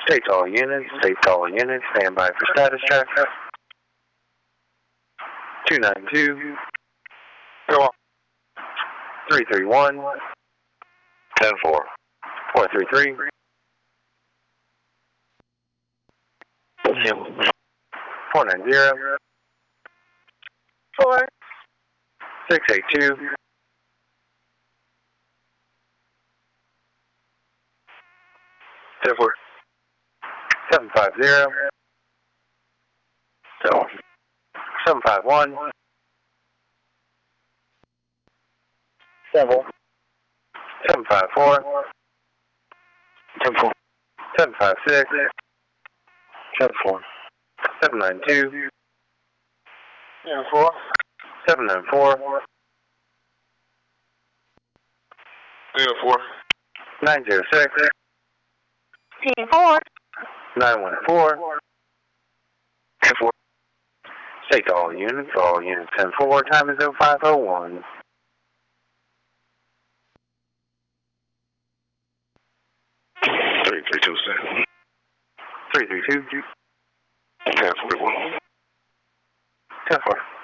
State all units, stand by for status check. 292. Go on. 331. 10-4. 433. 490. 4. 682. 10-4. 750. 751. 754. 10-4. 756. 10-4. 792. 10-4. 794. 10-4. 906. 10-4. 914. 10-4. State all units 10-4. Time is 0501. 332. 332. 10-41. 10-4.